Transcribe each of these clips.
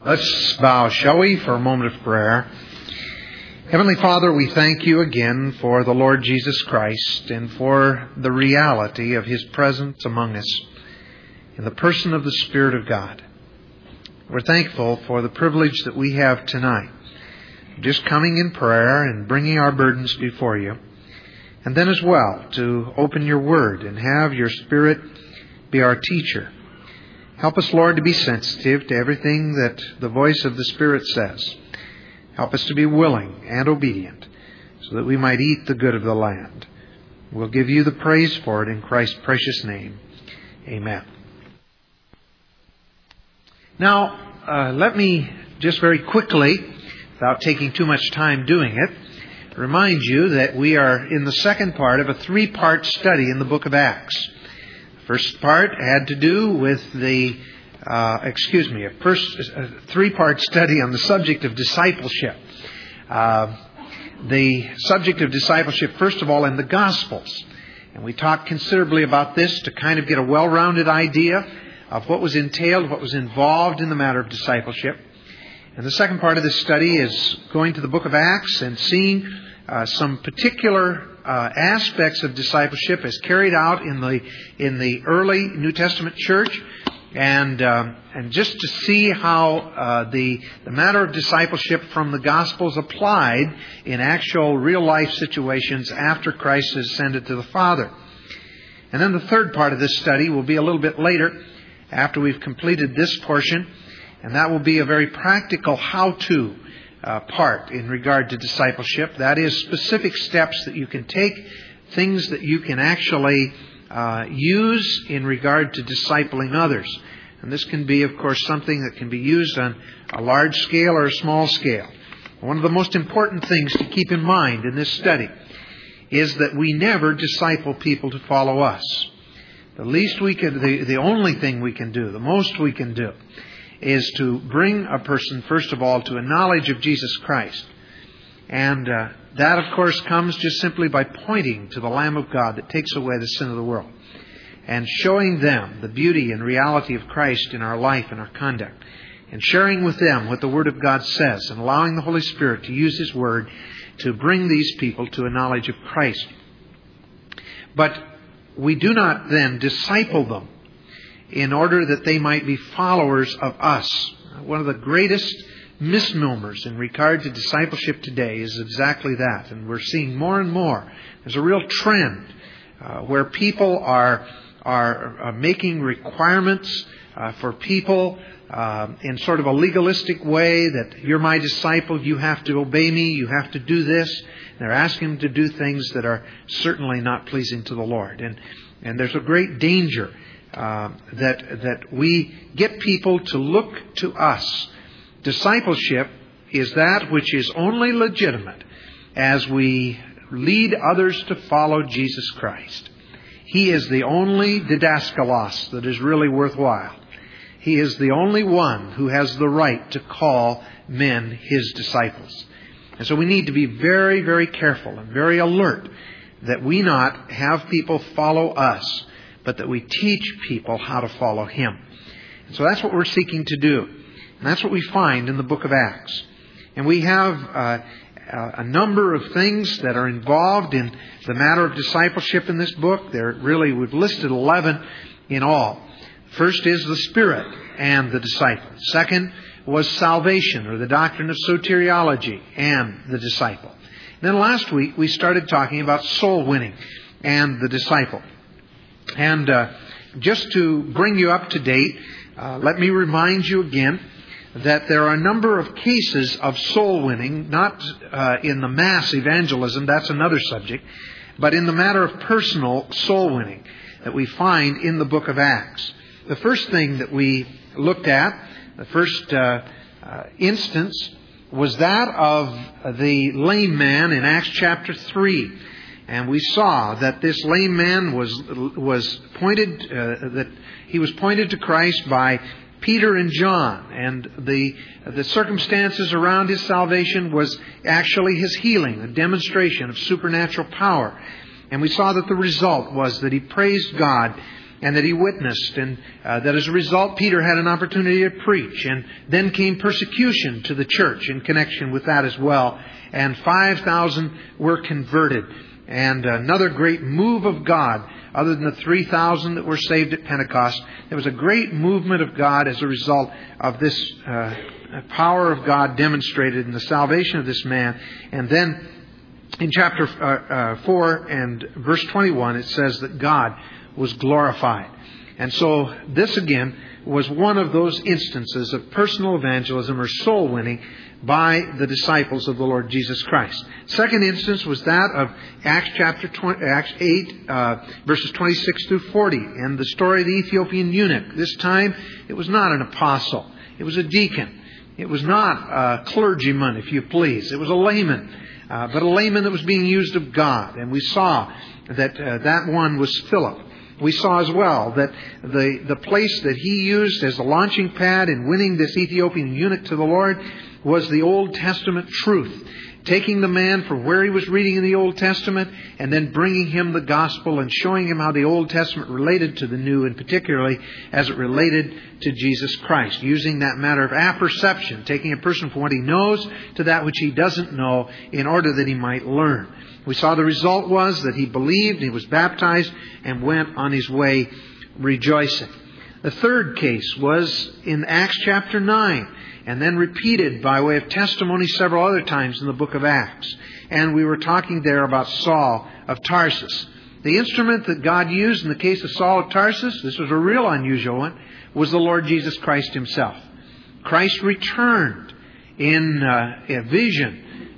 Let's bow, shall we, for a moment of prayer. Heavenly Father, we thank you again for the Lord Jesus Christ and for the reality of His presence among us in the person of the Spirit of God. We're thankful for the privilege that we have tonight, just coming in prayer and bringing our burdens before you, and then as well to open your Word and have your Spirit be our teacher. Help us, Lord, to be sensitive to everything that the voice of the Spirit says. Help us to be willing and obedient so that we might eat the good of the land. We'll give you the praise for it in Christ's precious name. Amen. Now, let me just very quickly, without taking too much time doing it, remind you that we are in the second part of a three-part study in the book of Acts. First part had to do with a three-part study on the subject of discipleship. The subject of discipleship, first of all, in the Gospels. And we talked considerably about this to kind of get a well-rounded idea of what was entailed, what was involved in the matter of discipleship. And the second part of this study is going to the book of Acts and seeing some particular aspects of discipleship as carried out in the early New Testament church, and just to see how the matter of discipleship from the Gospels applied in actual real life situations after Christ has ascended to the Father. And then the third part of this study will be a little bit later, after we've completed this portion, and that will be a very practical how-to part in regard to discipleship. That is, specific steps that you can take, things that you can actually use in regard to discipling others. And this can be, of course, something that can be used on a large scale or a small scale. One of the most important things to keep in mind in this study is that we never disciple people to follow us. The least we can, the only thing we can do, the most we can do, is to bring a person, first of all, to a knowledge of Jesus Christ. And that, of course, comes just simply by pointing to the Lamb of God that takes away the sin of the world, and showing them the beauty and reality of Christ in our life and our conduct, and sharing with them what the Word of God says, and allowing the Holy Spirit to use His Word to bring these people to a knowledge of Christ. But we do not then disciple them in order that they might be followers of us. One of the greatest misnomers in regard to discipleship today is exactly that. And we're seeing more and more. There's a real trend where people are making requirements for people in sort of a legalistic way, that you're my disciple, you have to obey me, you have to do this. And they're asking them to do things that are certainly not pleasing to the Lord. And there's a great danger that we get people to look to us. Discipleship is that which is only legitimate as we lead others to follow Jesus Christ. He is the only didaskalos that is really worthwhile. He is the only one who has the right to call men His disciples. And so we need to be very, very careful and very alert that we not have people follow us, but that we teach people how to follow Him. And so that's what we're seeking to do. And that's what we find in the book of Acts. And we have a number of things that are involved in the matter of discipleship in this book. We've listed 11 in all. First is the Spirit and the disciple. Second was salvation, or the doctrine of soteriology, and the disciple. And then last week we started talking about soul winning and the disciple. And just to bring you up to date, let me remind you again that there are a number of cases of soul winning, not in the mass evangelism, that's another subject, but in the matter of personal soul winning that we find in the book of Acts. The first thing that we looked at, the first instance, was that of the lame man in Acts chapter 3. And we saw that this lame man was pointed to Christ by Peter and John, and the circumstances around his salvation was actually his healing, a demonstration of supernatural power. And we saw that the result was that he praised God and that he witnessed, and that as a result Peter had an opportunity to preach. And then came persecution to the church in connection with that as well. And 5,000 were converted. And another great move of God, other than the 3,000 that were saved at Pentecost, there was a great movement of God as a result of this power of God demonstrated in the salvation of this man. And then in chapter 4 and verse 21, it says that God was glorified. And so this again was one of those instances of personal evangelism or soul winning by the disciples of the Lord Jesus Christ. Second instance was that of Acts 8, verses 26 through 40, and the story of the Ethiopian eunuch. This time, it was not an apostle. It was a deacon. It was not a clergyman, if you please. It was a layman, but a layman that was being used of God. And we saw that that one was Philip. We saw as well that the place that he used as a launching pad in winning this Ethiopian eunuch to the Lord was the Old Testament truth. Taking the man from where he was reading in the Old Testament and then bringing him the gospel and showing him how the Old Testament related to the New, and particularly as it related to Jesus Christ. Using that matter of apperception, taking a person from what he knows to that which he doesn't know in order that he might learn. We saw the result was that he believed, he was baptized, and went on his way rejoicing. The third case was in Acts chapter 9. And then repeated by way of testimony several other times in the book of Acts. And we were talking there about Saul of Tarsus. The instrument that God used in the case of Saul of Tarsus, this was a real unusual one, was the Lord Jesus Christ Himself. Christ returned in a vision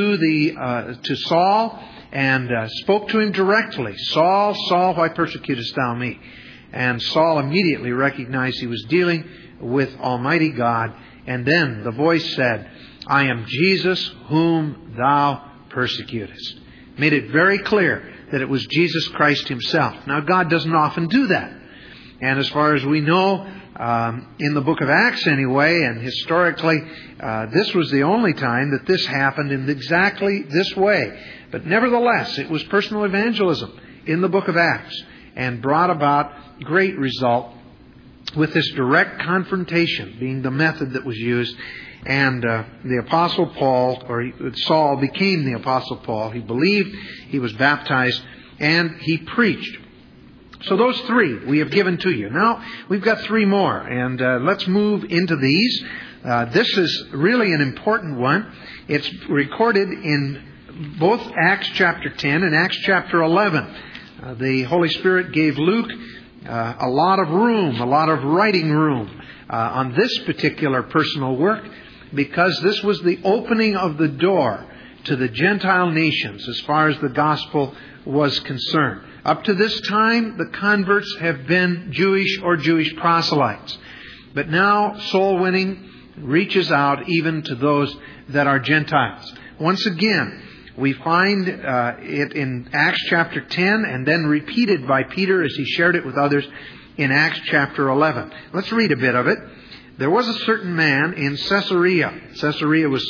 to Saul and spoke to him directly. Saul, Saul, why persecutest thou me? And Saul immediately recognized he was dealing with Almighty God. And then the voice said, I am Jesus whom thou persecutest. Made it very clear that it was Jesus Christ Himself. Now, God doesn't often do that. And as far as we know, in the book of Acts anyway, and historically, this was the only time that this happened in exactly this way. But nevertheless, it was personal evangelism in the book of Acts and brought about great result with this direct confrontation being the method that was used. And the Apostle Paul, or Saul, became the Apostle Paul. He believed, he was baptized, and he preached. So those three we have given to you. Now, we've got three more, and let's move into these. This is really an important one. It's recorded in both Acts chapter 10 and Acts chapter 11. The Holy Spirit gave Luke a lot of room, a lot of writing room on this particular personal work, because this was the opening of the door to the Gentile nations as far as the gospel was concerned. Up to this time, the converts have been Jewish or Jewish proselytes. But now soul winning reaches out even to those that are Gentiles. Once again, we find it in Acts chapter 10 and then repeated by Peter as he shared it with others in Acts chapter 11. Let's read a bit of it. There was a certain man in Caesarea. Caesarea was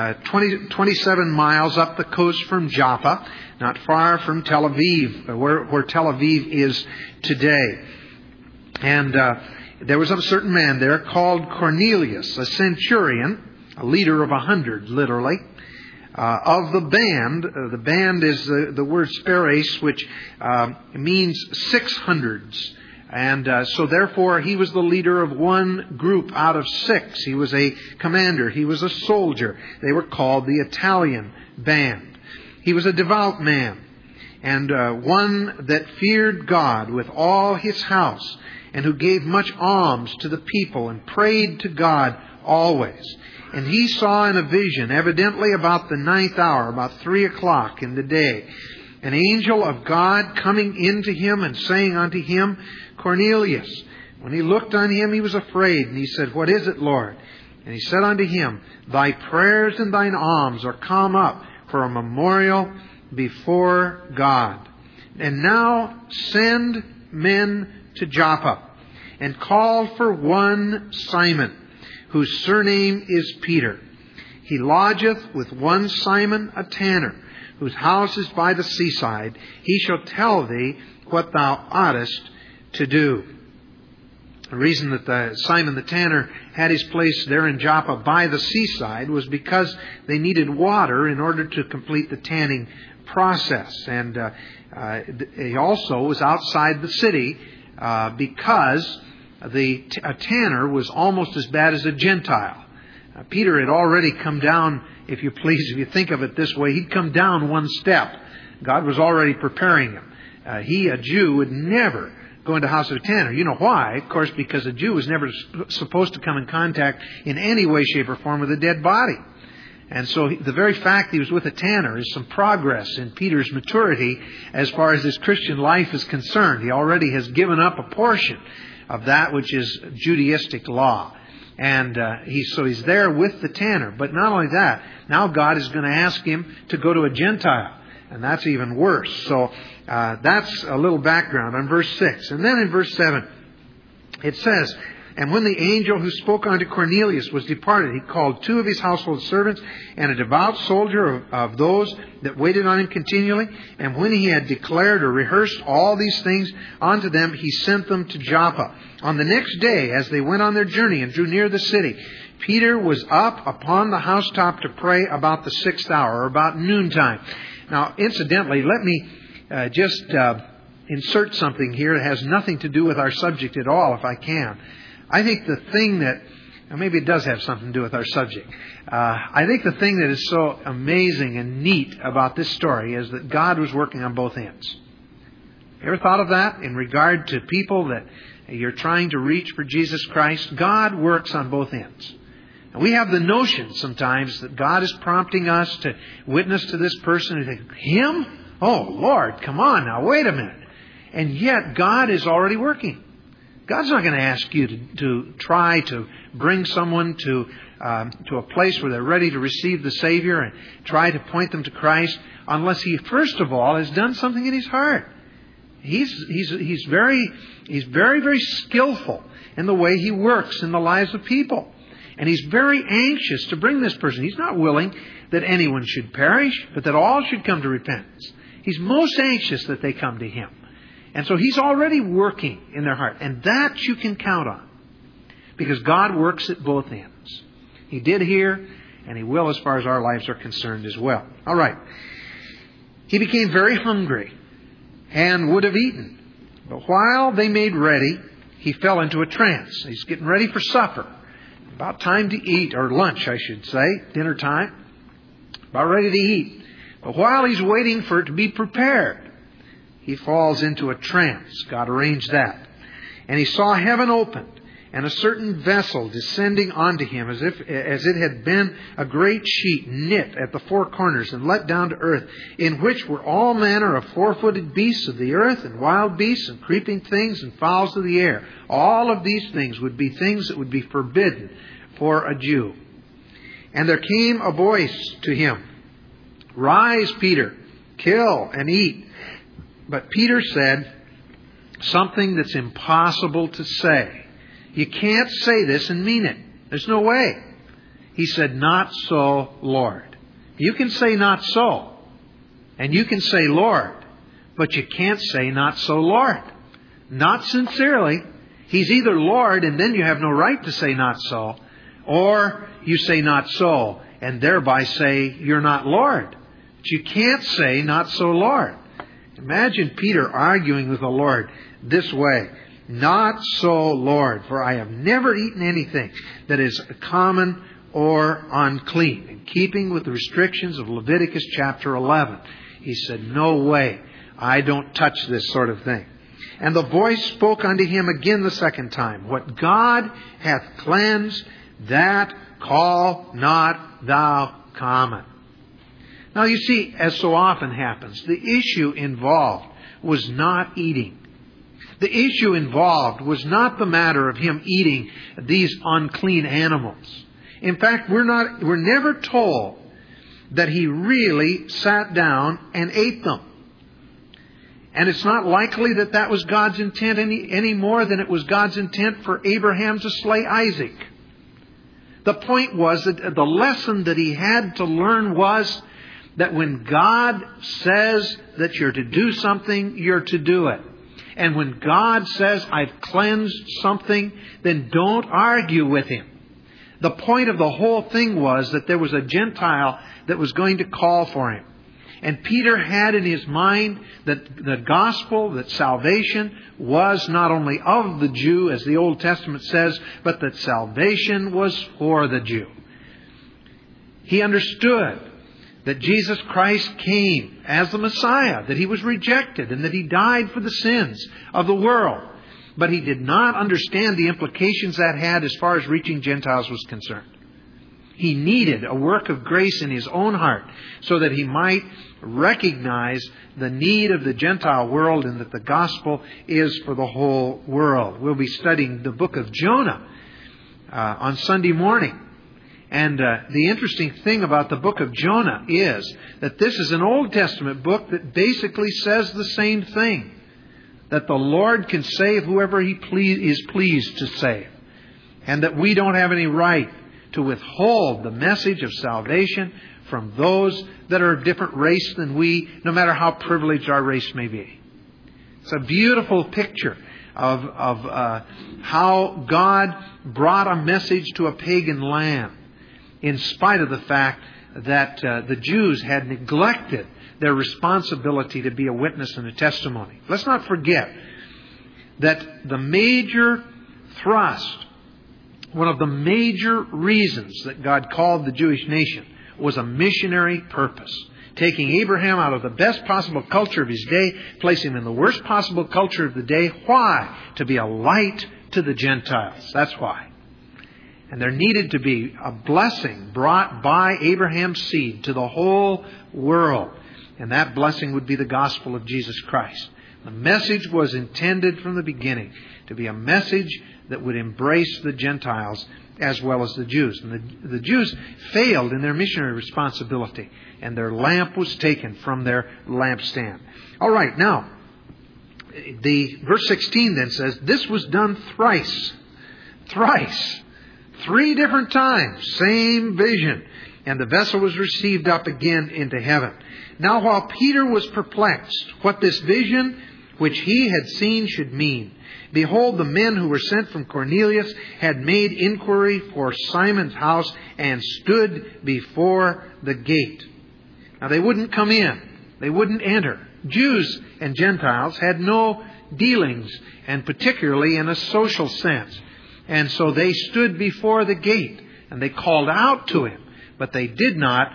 27 miles up the coast from Joppa, not far from Tel Aviv, where Tel Aviv is today. And there was a certain man there called Cornelius, a centurion, a leader of 100, literally, of the band. The band is the word speres, which means 600s. And so therefore he was the leader of one group out of 6. He was a commander. He was a soldier. They were called the Italian band. He was a devout man, and one that feared God with all his house, and who gave much alms to the people and prayed to God always. And he saw in a vision, evidently about the 9th hour, about 3 o'clock in the day, an angel of God coming into him and saying unto him, Cornelius. When he looked on him, he was afraid, and he said, What is it, Lord? And he said unto him, Thy prayers and thine alms are come up for a memorial before God. And now send men to Joppa, and call for one Simon, whose surname is Peter. He lodgeth with one Simon, a tanner, whose house is by the seaside. He shall tell thee what thou oughtest to do. The reason that Simon the tanner had his place there in Joppa by the seaside was because they needed water in order to complete the tanning process. And he also was outside the city because a tanner was almost as bad as a Gentile. Peter had already come down, if you please, if you think of it this way, he'd come down one step. God was already preparing him. He, a Jew, would never go into the house of a tanner. You know why? Of course, because a Jew was never supposed to come in contact in any way, shape, or form with a dead body. And so the very fact that he was with a tanner is some progress in Peter's maturity as far as his Christian life is concerned. He already has given up a portion of that which is Judaistic law. And he's there with the tanner. But not only that, now God is going to ask him to go to a Gentile. And that's even worse. So that's a little background on verse 6. And then in verse 7, it says, "And when the angel who spoke unto Cornelius was departed, he called 2 of his household servants and a devout soldier of those that waited on him continually. And when he had declared or rehearsed all these things unto them, he sent them to Joppa. On the next day, as they went on their journey and drew near the city, Peter was up upon the housetop to pray about the 6th hour, or about noontime." Now, incidentally, let me just insert something here that has nothing to do with our subject at all, if I can. I think the thing that, maybe it does have something to do with our subject. I think the thing that is so amazing and neat about this story is that God was working on both ends. You ever thought of that in regard to people that you're trying to reach for Jesus Christ? God works on both ends. And we have the notion sometimes that God is prompting us to witness to this person and think, him? Oh, Lord, come on now, wait a minute. And yet God is already working. God's not going to ask you to try to bring someone to a place where they're ready to receive the Savior and try to point them to Christ unless He, first of all, has done something in his heart. He's very, very skillful in the way He works in the lives of people. And He's very anxious to bring this person. He's not willing that anyone should perish, but that all should come to repentance. He's most anxious that they come to Him. And so He's already working in their heart. And that you can count on. Because God works at both ends. He did here, and He will as far as our lives are concerned as well. All right. He became very hungry and would have eaten. But while they made ready, he fell into a trance. He's getting ready for supper. About time to eat, or lunch, I should say, dinner time. About ready to eat. But while he's waiting for it to be prepared, he falls into a trance. God arranged that. And he saw heaven opened, and a certain vessel descending onto him as it had been a great sheet knit at the 4 corners and let down to earth, in which were all manner of 4-footed beasts of the earth, and wild beasts, and creeping things, and fowls of the air. All of these things would be things that would be forbidden for a Jew. And there came a voice to him, "Rise, Peter, kill and eat." But Peter said something that's impossible to say. You can't say this and mean it. There's no way. He said, "Not so, Lord." You can say "not so." And you can say "Lord." But you can't say "not so, Lord." Not sincerely. He's either Lord and then you have no right to say "not so." Or you say "not so" and thereby say you're not Lord. But you can't say "not so, Lord." Imagine Peter arguing with the Lord this way. "Not so, Lord, for I have never eaten anything that is common or unclean." In keeping with the restrictions of Leviticus chapter 11. He said, "No way. I don't touch this sort of thing." And the voice spoke unto him again the second time, "What God hath cleansed, that call not thou common." Now you see, as so often happens, the issue involved was not eating. The issue involved was not the matter of him eating these unclean animals. In fact, we're never told that he really sat down and ate them. And it's not likely that that was God's intent any more than it was God's intent for Abraham to slay Isaac. The point was that the lesson that he had to learn was that when God says that you're to do something, you're to do it. And when God says, I've cleansed something, then don't argue with Him. The point of the whole thing was that there was a Gentile that was going to call for Him. And Peter had in his mind that the gospel, that salvation was not only of the Jew, as the Old Testament says, but that salvation was for the Jew. He understood that Jesus Christ came as the Messiah, that He was rejected, and that He died for the sins of the world. But he did not understand the implications that had as far as reaching Gentiles was concerned. He needed a work of grace in his own heart so that he might recognize the need of the Gentile world and that the gospel is for the whole world. We'll be studying the book of Jonah on Sunday morning. And the interesting thing about the book of Jonah is that this is an Old Testament book that basically says the same thing. That the Lord can save whoever He is pleased to save. And that we don't have any right to withhold the message of salvation from those that are of different race than we, no matter how privileged our race may be. It's a beautiful picture of how God brought a message to a pagan land in spite of the fact that the Jews had neglected their responsibility to be a witness and a testimony. Let's not forget that the major thrust, one of the major reasons that God called the Jewish nation was a missionary purpose. Taking Abraham out of the best possible culture of his day, placing him in the worst possible culture of the day. Why? To be a light to the Gentiles. That's why. And there needed to be a blessing brought by Abraham's seed to the whole world. And that blessing would be the gospel of Jesus Christ. The message was intended from the beginning to be a message that would embrace the Gentiles as well as the Jews. And the Jews failed in their missionary responsibility, and their lamp was taken from their lampstand. All right, now, the verse 16 then says, this was done thrice. Thrice. 3 different times. Same vision. And the vessel was received up again into heaven. Now while Peter was perplexed what this vision which he had seen should mean, behold, the men who were sent from Cornelius had made inquiry for Simon's house and stood before the gate. Now they wouldn't come in. They wouldn't enter. Jews and Gentiles had no dealings, and particularly in a social sense. And so they stood before the gate and they called out to him. But they did not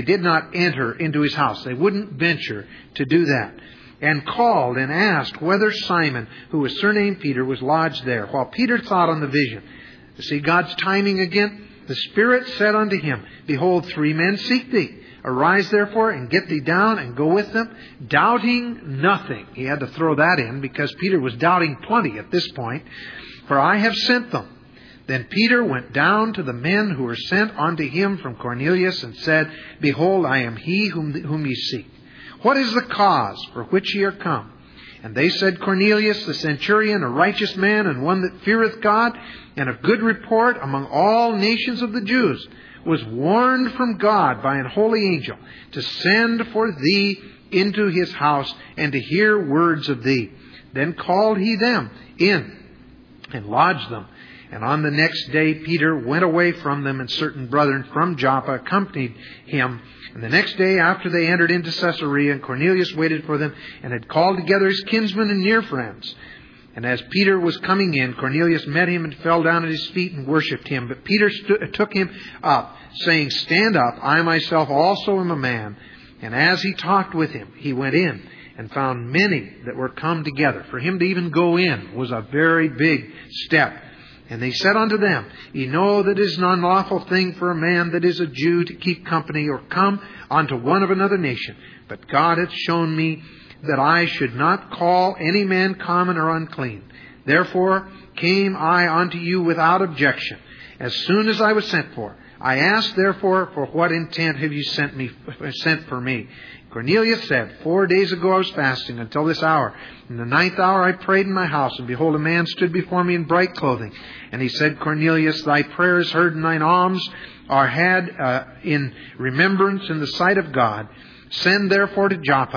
enter into his house. They wouldn't venture to do that. And called and asked whether Simon, who was surnamed Peter, was lodged there. While Peter thought on the vision. You see God's timing again? The Spirit said unto him, behold, 3 men seek thee. Arise therefore and get thee down and go with them, doubting nothing. He had to throw that in because Peter was doubting plenty at this point. For I have sent them. Then Peter went down to the men who were sent unto him from Cornelius and said, behold, I am he whom ye seek. What is the cause for which ye are come? And they said, Cornelius the centurion, a righteous man, and one that feareth God, and of good report among all nations of the Jews, was warned from God by an holy angel to send for thee into his house and to hear words of thee. Then called he them in and lodged them. And on the next day Peter went away from them, and certain brethren from Joppa accompanied him. And the next day after they entered into Caesarea, and Cornelius waited for them, and had called together his kinsmen and near friends. And as Peter was coming in, Cornelius met him and fell down at his feet and worshipped him. But Peter took him up, saying, stand up, I myself also am a man. And as he talked with him, he went in and found many that were come together. For him to even go in was a very big step. And they said unto them, ye know that it is an unlawful thing for a man that is a Jew to keep company or come unto one of another nation. But God hath shown me that I should not call any man common or unclean. Therefore came I unto you without objection, as soon as I was sent for. I asked therefore, for what intent have you sent for me? Cornelius said, 4 days ago I was fasting until this hour. In the 9th hour I prayed in my house, and behold, a man stood before me in bright clothing. And he said, Cornelius, thy prayer is heard, and thine alms are had in remembrance in the sight of God. Send therefore to Joppa,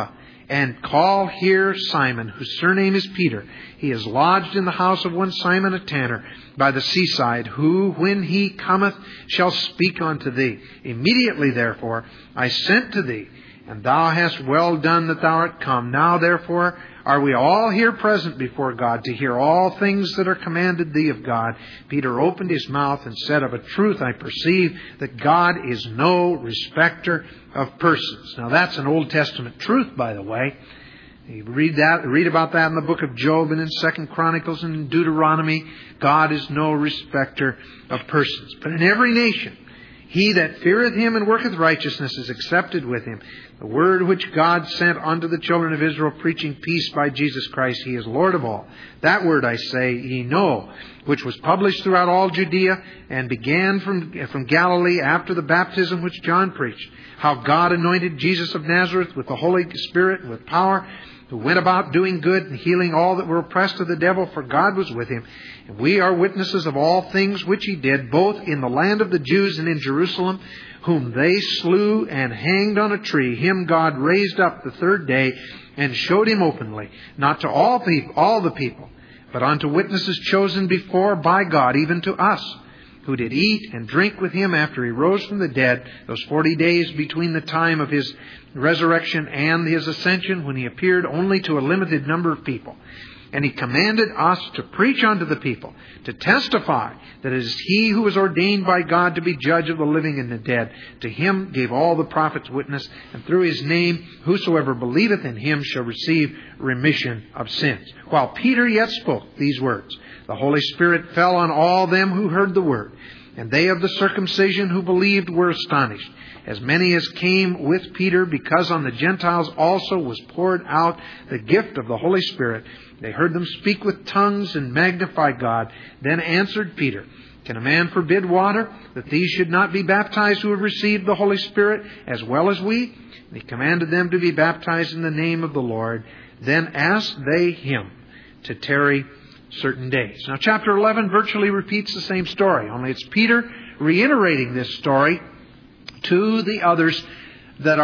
And call here Simon, whose surname is Peter. He is lodged in the house of one Simon a tanner by the seaside, who, when he cometh, shall speak unto thee. Immediately, therefore, I sent to thee, and thou hast well done that thou art come. Now, therefore, are we all here present before God to hear all things that are commanded thee of God? Peter opened his mouth and said, Of a truth I perceive that God is no respecter of persons. Now that's an Old Testament truth, by the way. You read about that in the book of Job and in 2 Chronicles and in Deuteronomy. God is no respecter of persons. But in every nation, he that feareth him and worketh righteousness is accepted with him. The word which God sent unto the children of Israel, preaching peace by Jesus Christ, he is Lord of all. That word, I say, ye know, which was published throughout all Judea, and began from Galilee after the baptism which John preached, how God anointed Jesus of Nazareth with the Holy Spirit and with power, who went about doing good and healing all that were oppressed of the devil, for God was with him. And we are witnesses of all things which he did, both in the land of the Jews and in Jerusalem, whom they slew and hanged on a tree. Him God raised up the third day and showed him openly, not to all the people, but unto witnesses chosen before by God, even to us, who did eat and drink with him after he rose from the dead, those 40 days between the time of his resurrection and his ascension, when he appeared only to a limited number of people. And he commanded us to preach unto the people, to testify that it is he who is ordained by God to be judge of the living and the dead. To him gave all the prophets witness, and through his name whosoever believeth in him shall receive remission of sins. While Peter yet spoke these words, the Holy Spirit fell on all them who heard the word. And they of the circumcision who believed were astonished, as many as came with Peter, because on the Gentiles also was poured out the gift of the Holy Spirit. They heard them speak with tongues and magnify God. Then answered Peter, Can a man forbid water, that these should not be baptized who have received the Holy Spirit, as well as we? And he commanded them to be baptized in the name of the Lord. Then asked they him to tarry certain days. Now, chapter 11 virtually repeats the same story, only it's Peter reiterating this story to the others that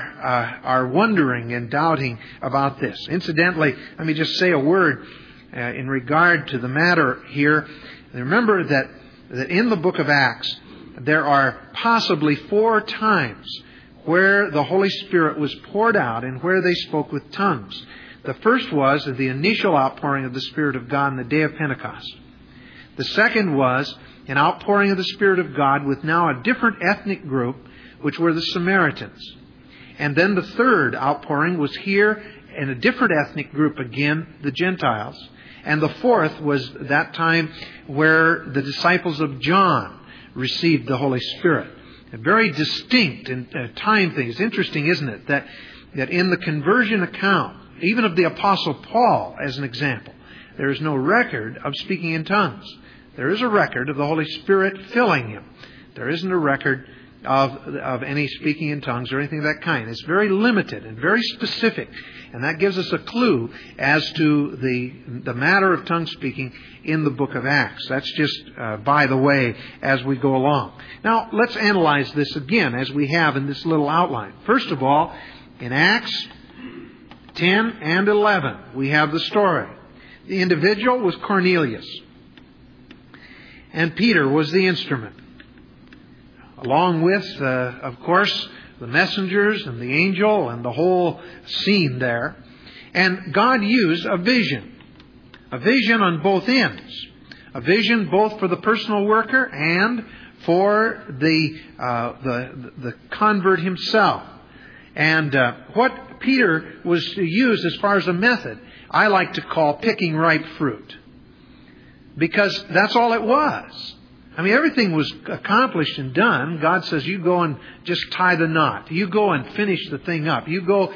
are wondering and doubting about this. Incidentally, let me just say a word in regard to the matter here. Remember that in the book of Acts, there are possibly 4 times where the Holy Spirit was poured out and where they spoke with tongues. The first was the initial outpouring of the Spirit of God on the day of Pentecost. The second was an outpouring of the Spirit of God with now a different ethnic group, which were the Samaritans. And then the third outpouring was here in a different ethnic group again, the Gentiles. And the fourth was that time where the disciples of John received the Holy Spirit. A very distinct time thing. It's interesting, isn't it, that in the conversion account, even of the Apostle Paul, as an example, there is no record of speaking in tongues. There is a record of the Holy Spirit filling him. There isn't a record of any speaking in tongues or anything of that kind. It's very limited and very specific. And that gives us a clue as to the matter of tongue speaking in the book of Acts. That's just by the way as we go along. Now, let's analyze this again as we have in this little outline. First of all, in Acts 10 and 11, we have the story. The individual was Cornelius, and Peter was the instrument. Along with, of course, the messengers and the angel and the whole scene there. And God used a vision on both ends. A vision both for the personal worker and for the convert himself. And what Peter was to use as far as a method, I like to call picking ripe fruit. Because that's all it was. I mean, everything was accomplished and done. God says, you go and just tie the knot. You go and finish the thing up. You go,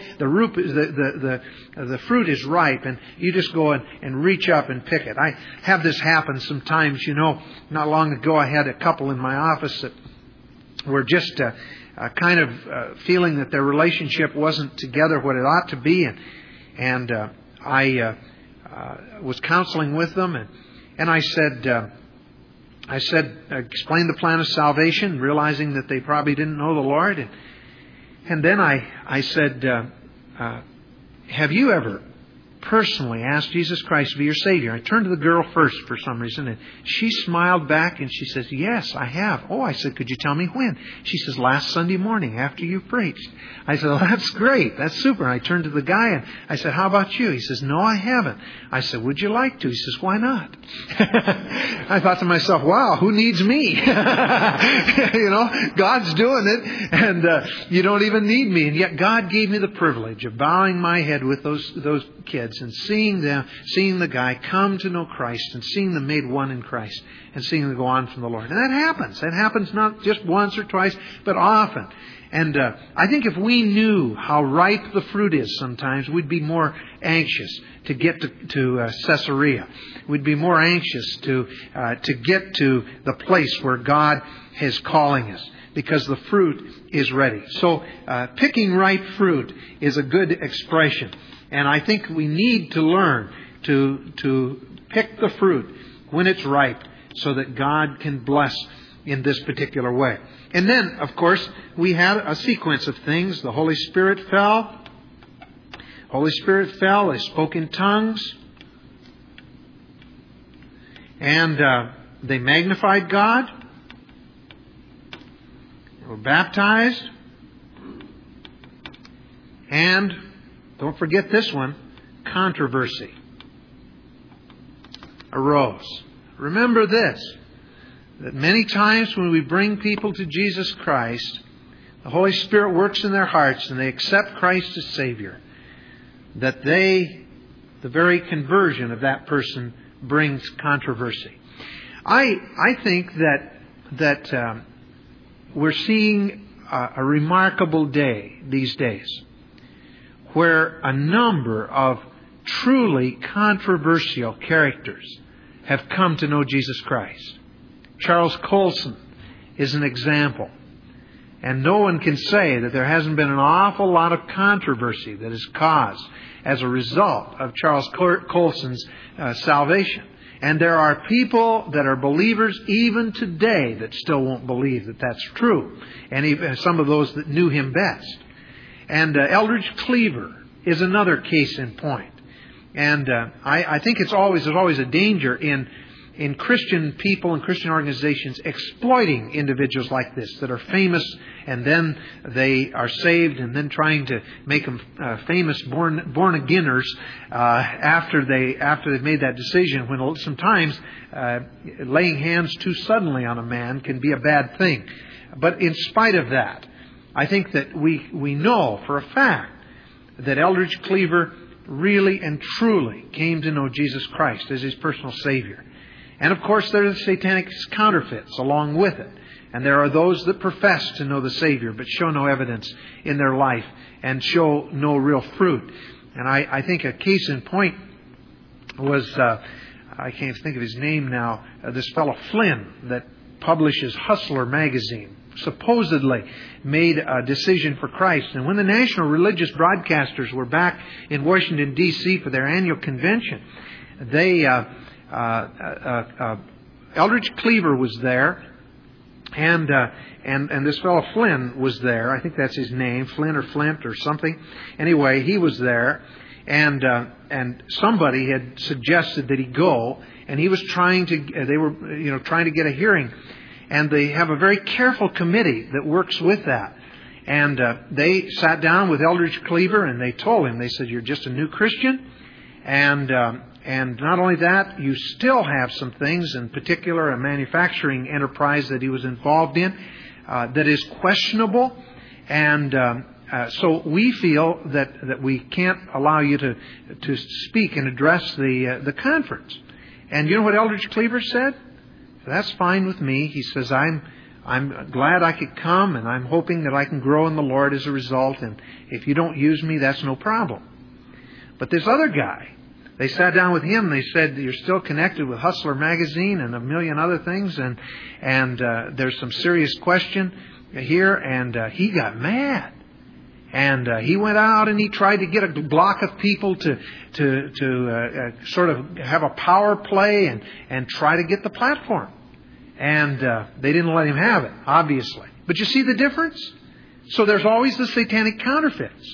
the fruit is ripe, and you just go and reach up and pick it. I have this happen sometimes, Not long ago I had a couple in my office that were just kind of feeling that their relationship wasn't together what it ought to be. And I was counseling with them, and I said, explain the plan of salvation, realizing that they probably didn't know the Lord. And then I said, have you ever personally asked Jesus Christ to be your Savior? I turned to the girl first for some reason, and she smiled back and she says, yes, I have. Oh, I said, could you tell me when? She says, last Sunday morning after you preached. I said, well, that's great. That's super. And I turned to the guy and I said, how about you? He says, no, I haven't. I said, would you like to? He says, why not? I thought to myself, wow, who needs me? God's doing it, and you don't even need me. And yet God gave me the privilege of bowing my head with those kids and seeing the guy come to know Christ and seeing them made one in Christ and seeing them go on from the Lord. And that happens. That happens not just once or twice, but often. And I think if we knew how ripe the fruit is sometimes, we'd be more anxious to get to Caesarea. We'd be more anxious to get to the place where God is calling us, because the fruit is ready. So picking ripe fruit is a good expression. And I think we need to learn to pick the fruit when it's ripe so that God can bless in this particular way. And then, of course, we had a sequence of things. The Holy Spirit fell. They spoke in tongues. And they magnified God. They were baptized. And don't forget this one, controversy arose. Remember this, that many times when we bring people to Jesus Christ, the Holy Spirit works in their hearts and they accept Christ as Savior, that the very conversion of that person brings controversy. I think that we're seeing a remarkable day these days, where a number of truly controversial characters have come to know Jesus Christ. Charles Colson is an example. And no one can say that there hasn't been an awful lot of controversy that is caused as a result of Charles Colson's salvation. And there are people that are believers even today that still won't believe that that's true. And even some of those that knew him best. And Eldridge Cleaver is another case in point. And I think there's always a danger in Christian people and Christian organizations exploiting individuals like this that are famous, and then they are saved, and then trying to make them famous born-againers after they've made that decision. When sometimes laying hands too suddenly on a man can be a bad thing. But in spite of that, I think that we know for a fact that Eldridge Cleaver really and truly came to know Jesus Christ as his personal Savior. And of course there are the satanic counterfeits along with it. And there are those that profess to know the Savior but show no evidence in their life and show no real fruit. And I think a case in point was, I can't think of his name now, this fellow Flynn that publishes Hustler magazine, supposedly made a decision for Christ. And when the national religious broadcasters were back in Washington, D.C. for their annual convention, they Eldridge Cleaver was there, and this fellow Flynn was there. I think that's his name, Flynn or Flint or something. Anyway, he was there, and somebody had suggested that he go, and he was trying to get a hearing. And they have a very careful committee that works with that. And they sat down with Eldridge Cleaver and they told him, they said, you're just a new Christian. And not only that, you still have some things, in particular a manufacturing enterprise that he was involved in, that is questionable. And so we feel that we can't allow you to speak and address the conference. And you know what Eldridge Cleaver said? That's fine with me. He says, I'm glad I could come, and I'm hoping that I can grow in the Lord as a result. And if you don't use me, that's no problem. But this other guy, they sat down with him and they said, you're still connected with Hustler magazine and a million other things, and there's some serious question here. And he got mad. And he went out and he tried to get a block of people to sort of have a power play and try to get the platform. And they didn't let him have it, obviously. But you see the difference? So there's always the satanic counterfeits.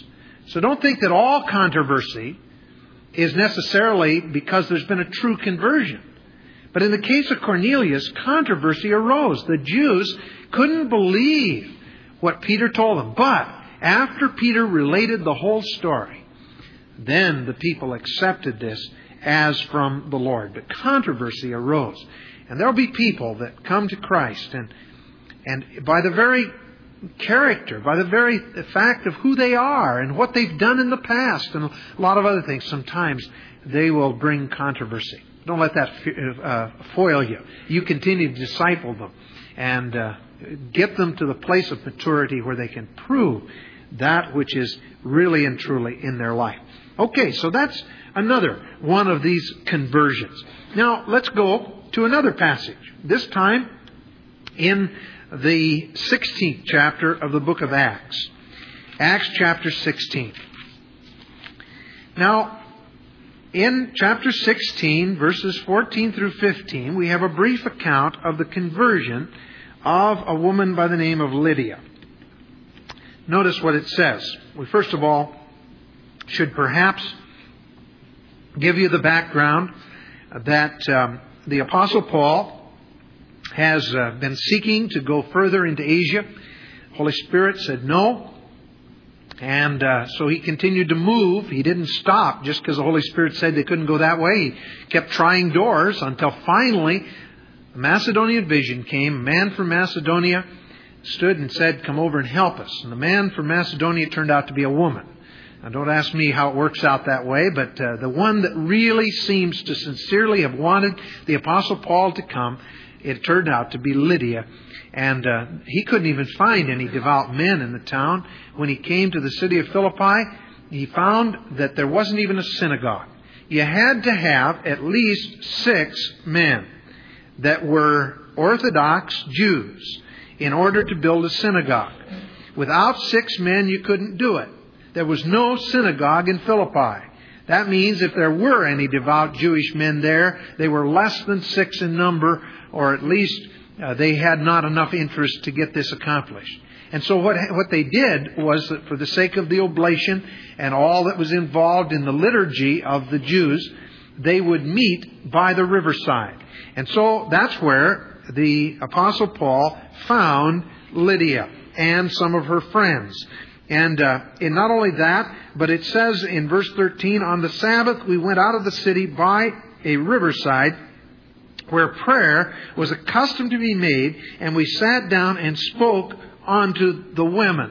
So don't think that all controversy is necessarily because there's been a true conversion. But in the case of Cornelius, controversy arose. The Jews couldn't believe what Peter told them. But after Peter related the whole story, then the people accepted this as from the Lord. But controversy arose. And there will be people that come to Christ and by the very character, by the very fact of who they are and what they've done in the past and a lot of other things, sometimes they will bring controversy. Don't let that foil you. You continue to disciple them and get them to the place of maturity where they can prove that which is really and truly in their life. Okay, so that's another one of these conversions. Now, let's go to another passage. This time in the 16th chapter of the book of Acts. Acts chapter 16. Now, in chapter 16, verses 14 through 15, we have a brief account of the conversion of a woman by the name of Lydia. Notice what it says. We first of all should perhaps give you the background that the Apostle Paul has been seeking to go further into Asia. Holy Spirit said no. And so he continued to move. He didn't stop just because the Holy Spirit said they couldn't go that way. He kept trying doors until finally a Macedonian vision came. A man from Macedonia stood and said, "Come over and help us." And the man from Macedonia turned out to be a woman. Now, don't ask me how it works out that way, but the one that really seems to sincerely have wanted the Apostle Paul to come, it turned out to be Lydia. And he couldn't even find any devout men in the town. When he came to the city of Philippi, he found that there wasn't even a synagogue. You had to have at least 6 men that were Orthodox Jews in order to build a synagogue. Without 6 men, you couldn't do it. There was no synagogue in Philippi. That means if there were any devout Jewish men there, they were less than 6 in number, or at least they had not enough interest to get this accomplished. And so what they did was that for the sake of the oblation and all that was involved in the liturgy of the Jews, they would meet by the riverside. And so that's where the Apostle Paul found Lydia and some of her friends. And not only that, but it says in verse 13, "On the Sabbath we went out of the city by a riverside where prayer was accustomed to be made, and we sat down and spoke unto the women."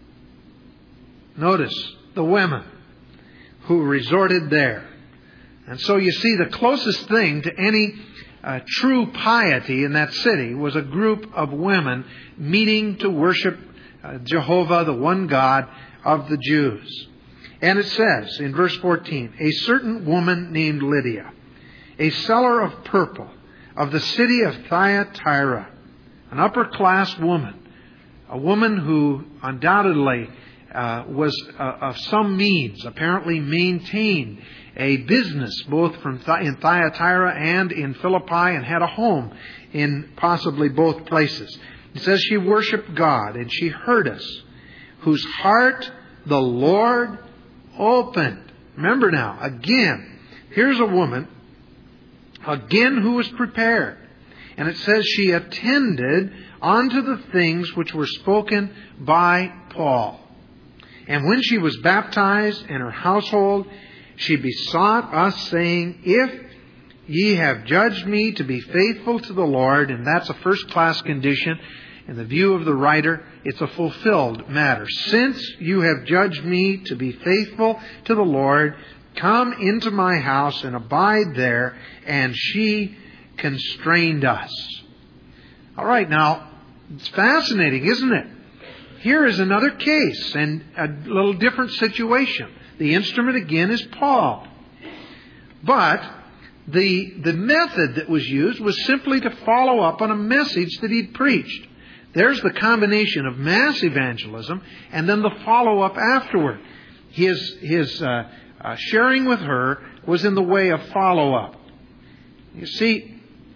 Notice, the women who resorted there. And so you see, the closest thing to any true piety in that city was a group of women meeting to worship Jehovah, the one God of the Jews. And it says in verse 14, "A certain woman named Lydia, a seller of purple of the city of Thyatira," an upper class woman, a woman who undoubtedly was of some means, apparently maintained a business both in Thyatira and in Philippi, and had a home in possibly both places. It says she worshiped God, and she heard us, whose heart the Lord opened. Remember now, again, here's a woman, again, who was prepared. And it says she attended unto the things which were spoken by Paul. And when she was baptized in her household, she besought us, saying, "If ye have judged me to be faithful to the Lord," and that's a first-class condition. In the view of the writer, it's a fulfilled matter. "Since you have judged me to be faithful to the Lord, come into my house and abide there." And she constrained us. All right, now, it's fascinating, isn't it? Here is another case and a little different situation. The instrument again is Paul. But the method that was used was simply to follow up on a message that he'd preached. There's the combination of mass evangelism and then the follow-up afterward. His sharing with her was in the way of follow-up. You see,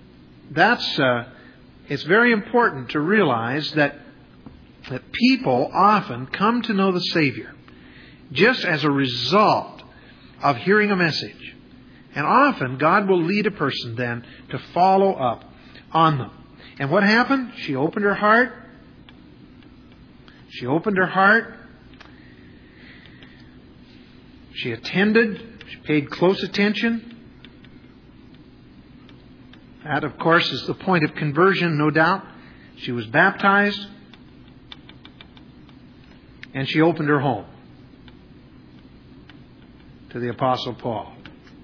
it's very important to realize that people often come to know the Savior just as a result of hearing a message. And often God will lead a person then to follow up on them. And what happened? She opened her heart. She opened her heart. She attended. She paid close attention. That, of course, is the point of conversion, no doubt. She was baptized. And she opened her home to the Apostle Paul.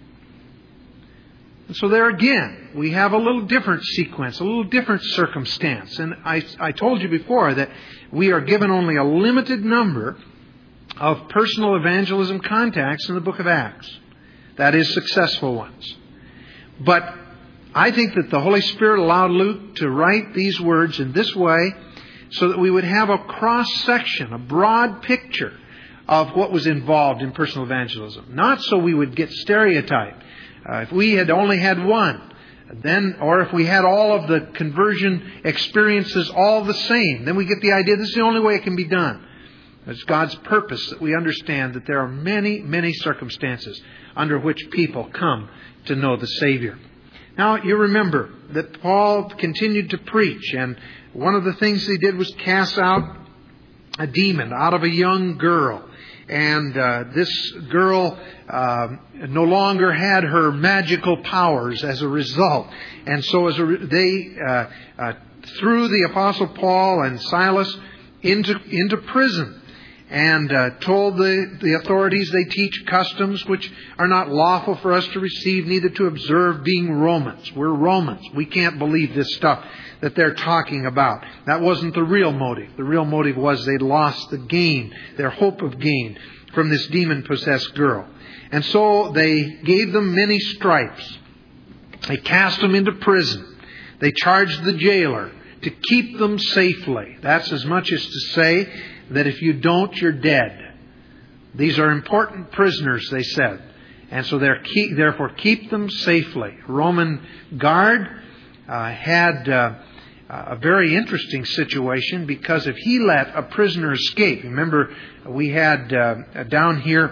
And so there again, we have a little different sequence, a little different circumstance. And I told you before that we are given only a limited number of personal evangelism contacts in the book of Acts. That is, successful ones. But I think that the Holy Spirit allowed Luke to write these words in this way so that we would have a cross-section, a broad picture of what was involved in personal evangelism. Not so we would get stereotyped. If we had only had one, then, or if we had all of the conversion experiences all the same, then we get the idea this is the only way it can be done. It's God's purpose that we understand that there are many, many circumstances under which people come to know the Savior. Now, you remember that Paul continued to preach, and one of the things he did was cast out a demon out of a young girl. And this girl no longer had her magical powers as a result. And so they threw the Apostle Paul and Silas into prison. And told the authorities they teach customs which are not lawful for us to receive, neither to observe, being Romans. We're Romans. We can't believe this stuff that they're talking about. That wasn't the real motive. The real motive was they lost the gain, their hope of gain from this demon-possessed girl. And so they gave them many stripes. They cast them into prison. They charged the jailer to keep them safely. That's as much as to say that if you don't, you're dead. These are important prisoners, they said. And so therefore keep them safely. Roman guard had a very interesting situation, because if he let a prisoner escape, remember we had down here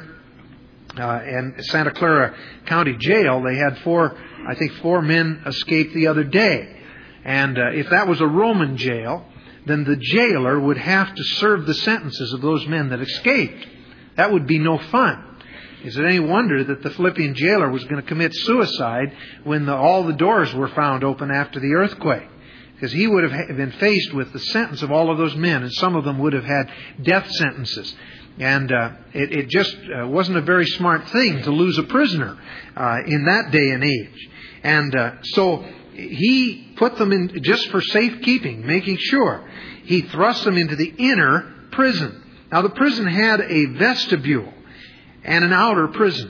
in Santa Clara County Jail, they had four men escape the other day. And if that was a Roman jail, then the jailer would have to serve the sentences of those men that escaped. That would be no fun. Is it any wonder that the Philippian jailer was going to commit suicide when all the doors were found open after the earthquake? Because he would have been faced with the sentence of all of those men, and some of them would have had death sentences. And it just wasn't a very smart thing to lose a prisoner in that day and age. And so he put them in just for safekeeping, making sure. He thrust them into the inner prison. Now the prison had a vestibule and an outer prison.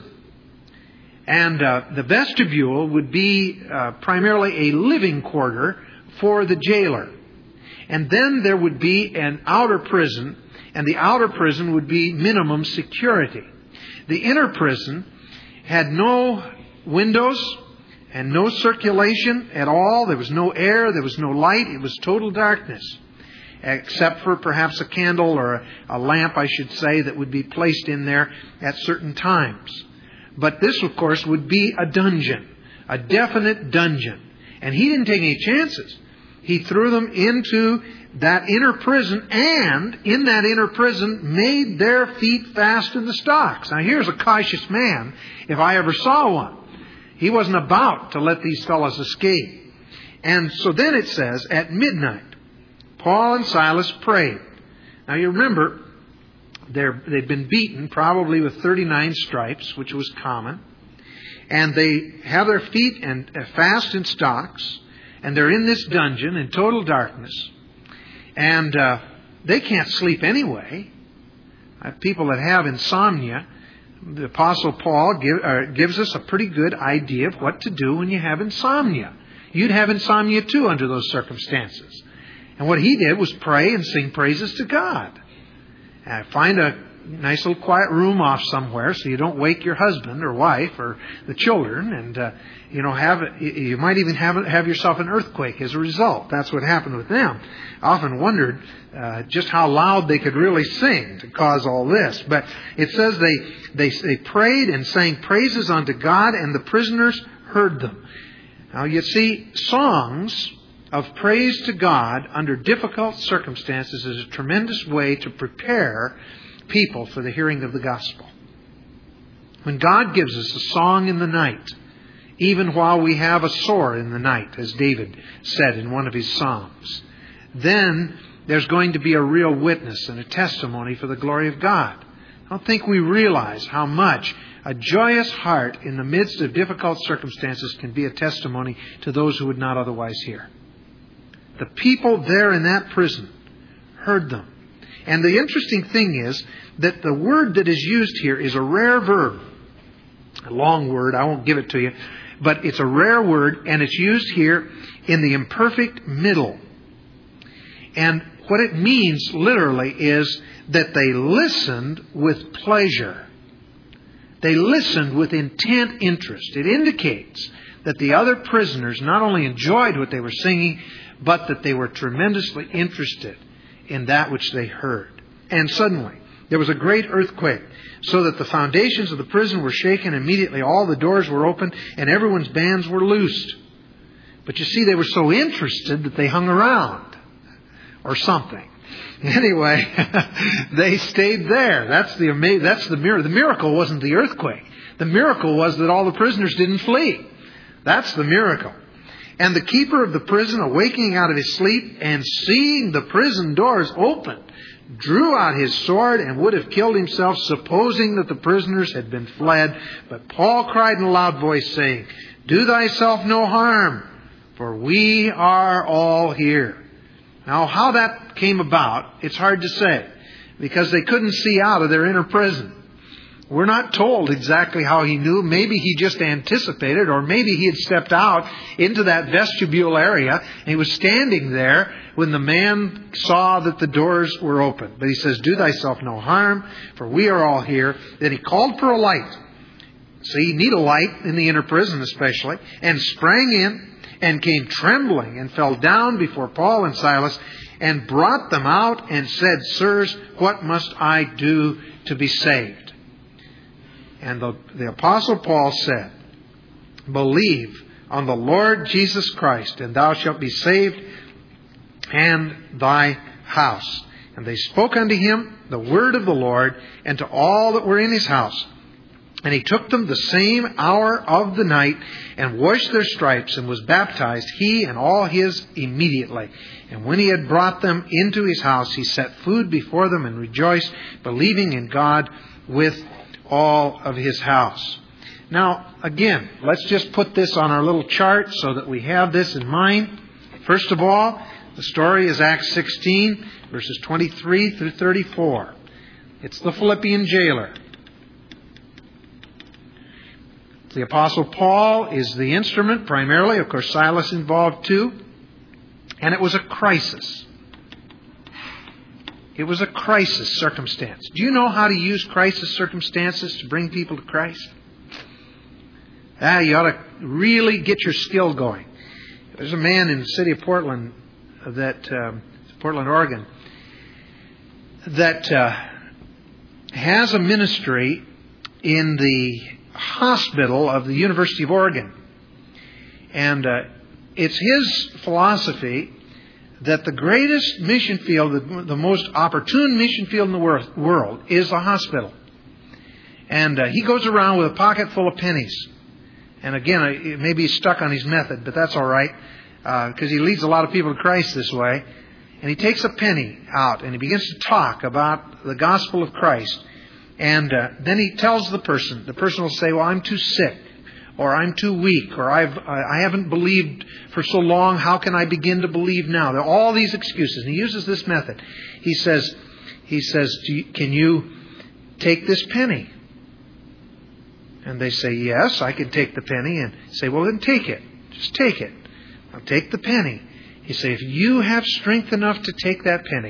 And the vestibule would be primarily a living quarter for the jailer. And then there would be an outer prison, and the outer prison would be minimum security. The inner prison had no windows and no circulation at all. There was no air, there was no light. It was total darkness, except for perhaps a candle or a lamp, I should say, that would be placed in there at certain times. But this, of course, would be a dungeon, a definite dungeon. And he didn't take any chances. He threw them into that inner prison, and in that inner prison made their feet fast in the stocks. Now here's a cautious man, if I ever saw one. He wasn't about to let these fellows escape. And so then it says, at midnight, Paul and Silas prayed. Now you remember, they'd been beaten probably with 39 stripes, which was common. And they have their feet fast in stocks. And they're in this dungeon in total darkness. And they can't sleep anyway. People that have insomnia, the Apostle Paul gives us a pretty good idea of what to do when you have insomnia. You'd have insomnia too under those circumstances. And what he did was pray and sing praises to God. Find a nice little quiet room off somewhere so you don't wake your husband or wife or the children, and you might even have yourself an earthquake as a result. That's what happened with them. I often wondered just how loud they could really sing to cause all this. But it says they prayed and sang praises unto God, and the prisoners heard them. Now you see, songs of praise to God under difficult circumstances is a tremendous way to prepare people for the hearing of the gospel. When God gives us a song in the night, even while we have a sore in the night, as David said in one of his psalms, then there's going to be a real witness and a testimony for the glory of God. I don't think we realize how much a joyous heart in the midst of difficult circumstances can be a testimony to those who would not otherwise hear. The people there in that prison heard them. And the interesting thing is that the word that is used here is a rare verb. A long word, I won't give it to you. But it's a rare word, and it's used here in the imperfect middle. And what it means literally is that they listened with pleasure. They listened with intent interest. It indicates that the other prisoners not only enjoyed what they were singing, but that they were tremendously interested in that which they heard. And suddenly, there was a great earthquake, so that the foundations of the prison were shaken. Immediately all the doors were opened, and everyone's bands were loosed. But you see, they were so interested that they hung around, or something. Anyway, they stayed there. That's the miracle. The miracle wasn't the earthquake. The miracle was that all the prisoners didn't flee. That's the miracle. And the keeper of the prison, awaking out of his sleep and seeing the prison doors open, drew out his sword and would have killed himself, supposing that the prisoners had been fled. But Paul cried in a loud voice, saying, "Do thyself no harm, for we are all here." Now, how that came about, it's hard to say, because they couldn't see out of their inner prison. We're not told exactly how he knew. Maybe he just anticipated, or maybe he had stepped out into that vestibule area and he was standing there when the man saw that the doors were open. But he says, "Do thyself no harm, for we are all here." Then he called for a light. See, you need a light in the inner prison especially. And sprang in and came trembling and fell down before Paul and Silas and brought them out and said, "Sirs, what must I do to be saved?" And the Apostle Paul said, "Believe on the Lord Jesus Christ, and thou shalt be saved, and thy house." And they spoke unto him the word of the Lord, and to all that were in his house. And he took them the same hour of the night, and washed their stripes, and was baptized, he and all his immediately. And when he had brought them into his house, he set food before them, and rejoiced, believing in God with all of his house. Now, again, let's just put this on our little chart so that we have this in mind. First of all, the story is Acts 16, verses 23 through 34. It's the Philippian jailer. The Apostle Paul is the instrument primarily. Of course, Silas involved too. And it was a crisis. It was a crisis circumstance. Do you know how to use crisis circumstances to bring people to Christ? You ought to really get your skill going. There's a man in the city of Portland, Portland, Oregon, that has a ministry in the hospital of the University of Oregon. And it's his philosophy that the greatest mission field, the most opportune mission field in the world is a hospital. And he goes around with a pocket full of pennies. And again, maybe he's stuck on his method, but that's all right, because he leads a lot of people to Christ this way. And he takes a penny out and he begins to talk about the gospel of Christ. And then he tells the person will say, "Well, I'm too sick, or I'm too weak, or I haven't believed for so long. How can I begin to believe now?" There are all these excuses. And he uses this method. He says, "Can you take this penny?" And they say, "Yes, I can take the penny." And say, "Well, then take it. Just take it. Now take the penny." He says, "If you have strength enough to take that penny,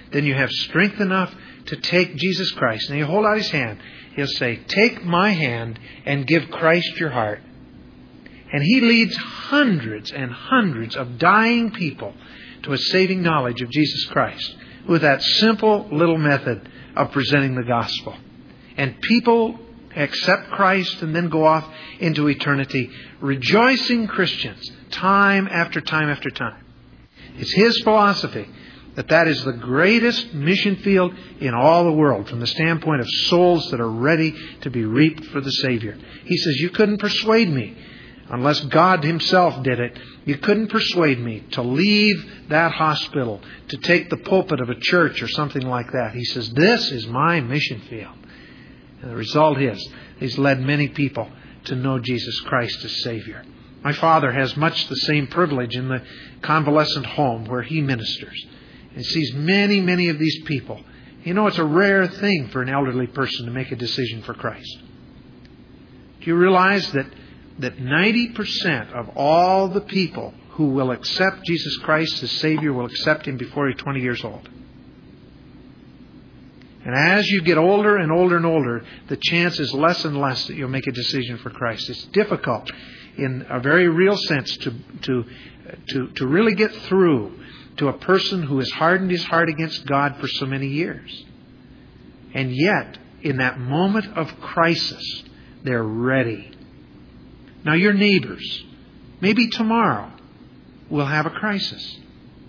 then you have strength enough to take Jesus Christ. And you hold out His hand. He'll say, take my hand and give Christ your heart. And He leads hundreds and hundreds of dying people to a saving knowledge of Jesus Christ with that simple little method of presenting the gospel. And people accept Christ and then go off into eternity, rejoicing Christians time after time after time. It's His philosophy that is the greatest mission field in all the world from the standpoint of souls that are ready to be reaped for the Savior. He says, you couldn't persuade me unless God Himself did it. You couldn't persuade me to leave that hospital, to take the pulpit of a church or something like that. He says, this is my mission field. And the result is, He's led many people to know Jesus Christ as Savior. My father has much the same privilege in the convalescent home where he ministers. And sees many, many of these people. You know, it's a rare thing for an elderly person to make a decision for Christ. Do you realize that 90% of all the people who will accept Jesus Christ as Savior will accept Him before you're 20 years old? And as you get older and older and older, the chance is less and less that you'll make a decision for Christ. It's difficult in a very real sense to really get through to a person who has hardened his heart against God for so many years. And yet, in that moment of crisis, they're ready. Now, your neighbors, maybe tomorrow, will have a crisis.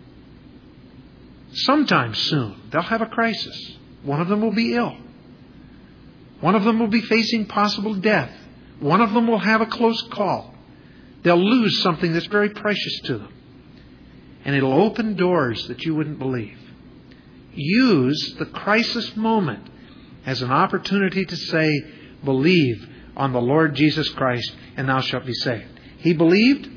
Sometime soon, they'll have a crisis. One of them will be ill. One of them will be facing possible death. One of them will have a close call. They'll lose something that's very precious to them. And it'll open doors that you wouldn't believe. Use the crisis moment as an opportunity to say, believe on the Lord Jesus Christ and thou shalt be saved. He believed.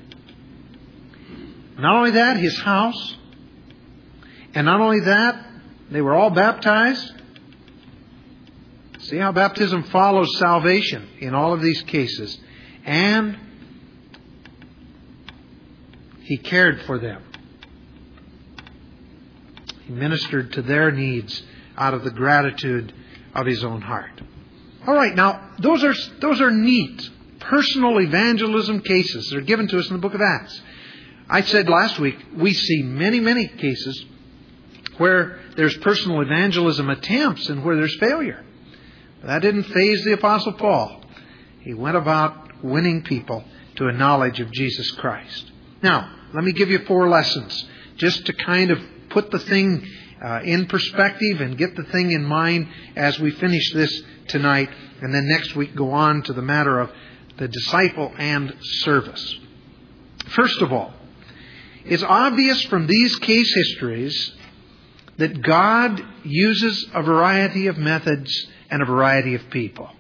Not only that, his house. And not only that, they were all baptized. See how baptism follows salvation in all of these cases. And He cared for them. He ministered to their needs out of the gratitude of His own heart. All right, now, those are neat personal evangelism cases that are given to us in the book of Acts. I said last week, we see many, many cases where there's personal evangelism attempts and where there's failure. But that didn't faze the Apostle Paul. He went about winning people to a knowledge of Jesus Christ. Now, let me give you 4 lessons just to kind of put the thing in perspective and get the thing in mind as we finish this tonight. And then next week go on to the matter of the disciple and service. First of all, it's obvious from these case histories that God uses a variety of methods and a variety of people.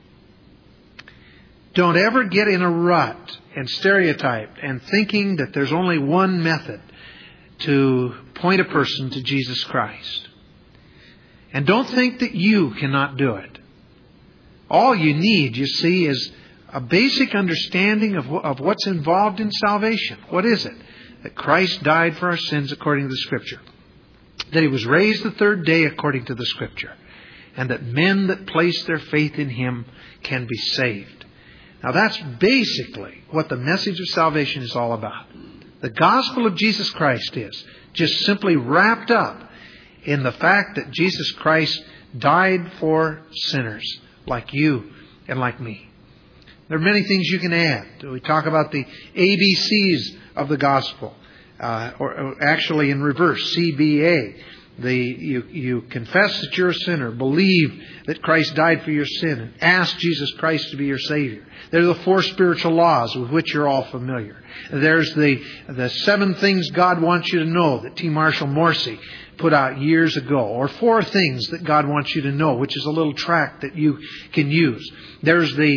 Don't ever get in a rut and stereotype and thinking that there's only one method to point a person to Jesus Christ. And don't think that you cannot do it. All you need, you see, is a basic understanding of what's involved in salvation. What is it? That Christ died for our sins according to the Scripture. That He was raised the 3rd day according to the Scripture. And that men that place their faith in Him can be saved. Now that's basically what the message of salvation is all about. The gospel of Jesus Christ is just simply wrapped up in the fact that Jesus Christ died for sinners like you and like me. There are many things you can add. We talk about the ABCs of the gospel, or actually in reverse, CBA. You confess that you're a sinner, believe that Christ died for your sin, and ask Jesus Christ to be your Savior. There are the 4 spiritual laws with which you're all familiar. There's the 7 things God wants you to know that T. Marshall Morrissey put out years ago, or 4 things that God wants you to know, which is a little tract that you can use. There's the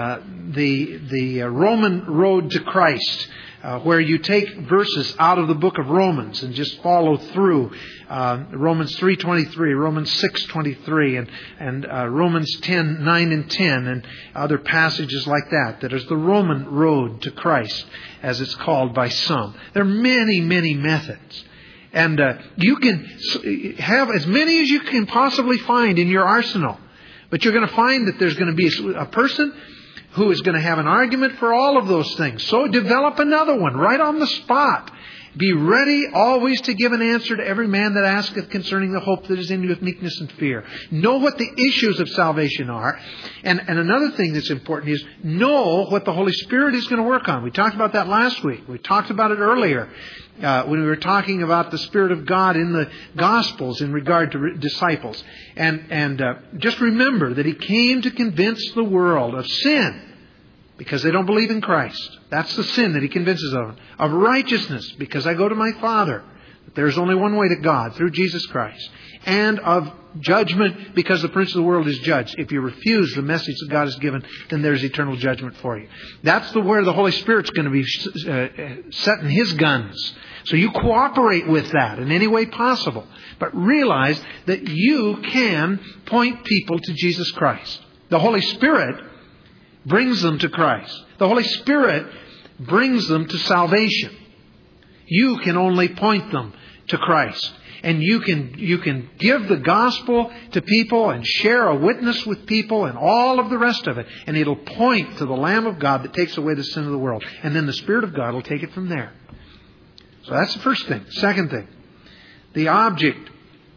Roman road to Christ, where you take verses out of the book of Romans and just follow through Romans 3:23, Romans 6:23, and Romans 10:9 and 10, and other passages like that. That is the Roman road to Christ, as it's called by some. There are many, many methods. And you can have as many as you can possibly find in your arsenal. But you're going to find that there's going to be a person who is going to have an argument for all of those things. So develop another one right on the spot. Be ready always to give an answer to every man that asketh concerning the hope that is in you with meekness and fear. Know what the issues of salvation are. And another thing that's important is know what the Holy Spirit is going to work on. We talked about that last week. We talked about it earlier when we were talking about the Spirit of God in the Gospels in regard to disciples. And just remember that He came to convince the world of sin, because they don't believe in Christ. That's the sin that He convinces of. Of righteousness, because I go to my Father. There's only one way to God, through Jesus Christ. And of judgment, because the prince of the world is judged. If you refuse the message that God has given, then there's eternal judgment for you. That's where the Holy Spirit's going to be setting His guns. So you cooperate with that in any way possible. But realize that you can point people to Jesus Christ. The Holy Spirit brings them to Christ. The Holy Spirit brings them to salvation. You can only point them to Christ. And you can give the gospel to people and share a witness with people and all of the rest of it. And it'll point to the Lamb of God that takes away the sin of the world. And then the Spirit of God will take it from there. So that's the first thing. Second thing. The object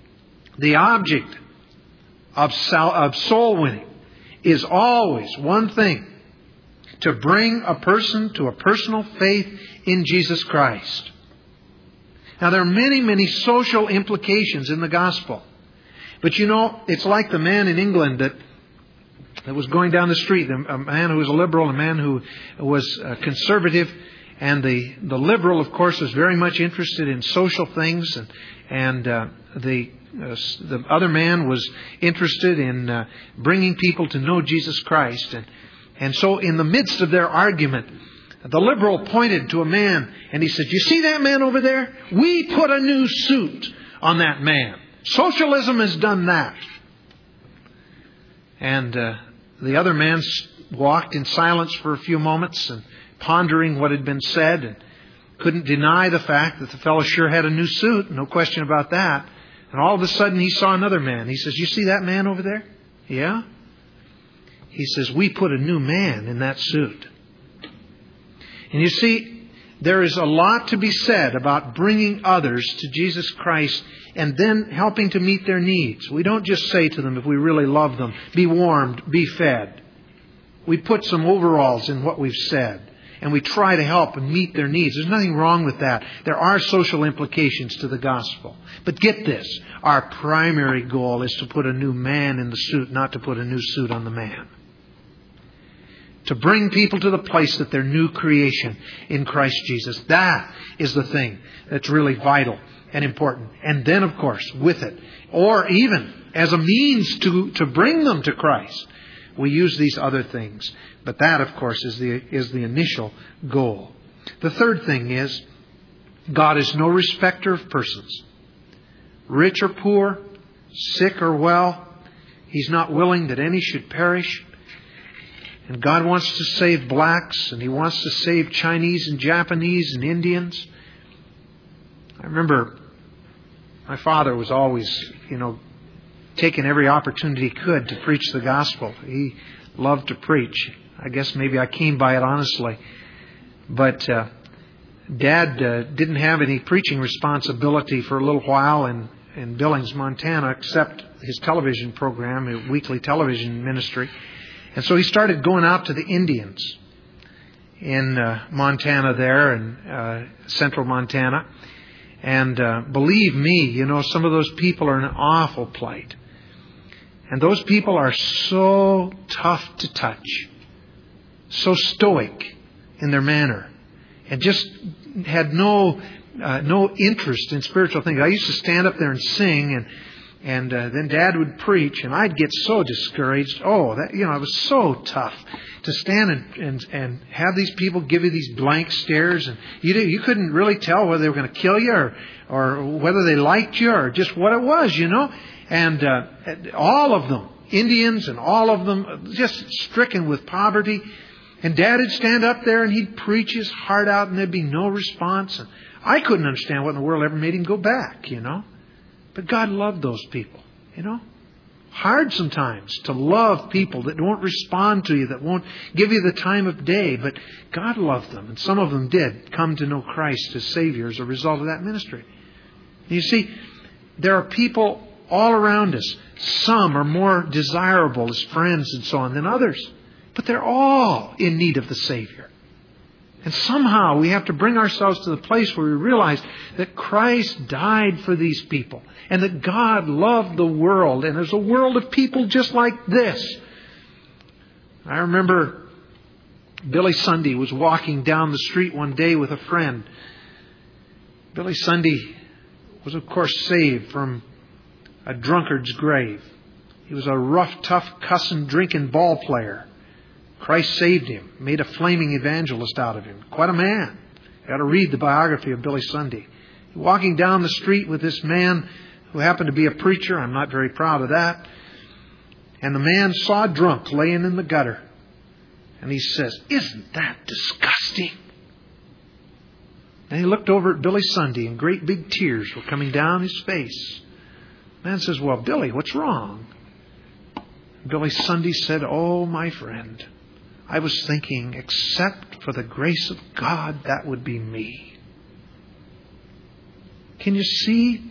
of soul winning is always one thing: to bring a person to a personal faith in Jesus Christ. Now, there are many, many social implications in the gospel. But you know, it's like the man in England that was going down the street, a man who was a liberal, a man who was conservative. And the liberal, of course, was very much interested in social things, and the other man was interested in bringing people to know Jesus Christ. And so in the midst of their argument, the liberal pointed to a man and he said, "You see that man over there? We put a new suit on that man. Socialism has done that." And the other man walked in silence for a few moments and pondering what had been said, and couldn't deny the fact that the fellow sure had a new suit, no question about that. And all of a sudden he saw another man. He says, "You see that man over there?" "Yeah." He says, "We put a new man in that suit." And you see, there is a lot to be said about bringing others to Jesus Christ and then helping to meet their needs. We don't just say to them, if we really love them, "Be warmed, be fed." We put some overalls in what we've said, and we try to help and meet their needs. There's nothing wrong with that. There are social implications to the gospel. But get this, our primary goal is to put a new man in the suit, not to put a new suit on the man. To bring people to the place that they're new creation in Christ Jesus. That is the thing that's really vital and important. And then, of course, with it, or even as a means to bring them to Christ, we use these other things. But that, of course, is the initial goal. The third thing is, God is no respecter of persons. Rich or poor, sick or well, He's not willing that any should perish. And God wants to save blacks, and He wants to save Chinese and Japanese and Indians. I remember my father was always, taking every opportunity he could to preach the gospel. He loved to preach. I guess maybe I came by it honestly. But Dad didn't have any preaching responsibility for a little while in Billings, Montana, except his television program, a weekly television ministry. And so he started going out to the Indians in Montana there, in central Montana. And believe me, some of those people are in an awful plight. And those people are so tough to touch, so stoic in their manner, and just had no interest in spiritual things. I used to stand up there and sing, and then Dad would preach, and I'd get so discouraged. It was so tough to stand and have these people give you these blank stares, and you couldn't really tell whether they were going to kill you or whether they liked you or just what it was, And all of them, Indians and all of them, just stricken with poverty. And Dad would stand up there and he'd preach his heart out, and there'd be no response. And I couldn't understand what in the world ever made him go back, But God loved those people, Hard sometimes to love people that won't respond to you, that won't give you the time of day. But God loved them, and some of them did come to know Christ as Savior as a result of that ministry. And you see, there are people all around us. Some are more desirable as friends and so on than others. But they're all in need of the Savior. And somehow we have to bring ourselves to the place where we realize that Christ died for these people and that God loved the world. And there's a world of people just like this. I remember Billy Sunday was walking down the street one day with a friend. Billy Sunday was, of course, saved from a drunkard's grave. He was a rough, tough, cussing, drinking ball player. Christ saved him, made a flaming evangelist out of him. Quite a man. You got to read the biography of Billy Sunday. Walking down the street with this man who happened to be a preacher. I'm not very proud of that. And the man saw a drunk laying in the gutter. And he says, "Isn't that disgusting?" And he looked over at Billy Sunday and great big tears were coming down his face. The man says, "Well, Billy, what's wrong?" Billy Sunday said, "Oh, my friend, I was thinking, except for the grace of God, that would be me." Can you see?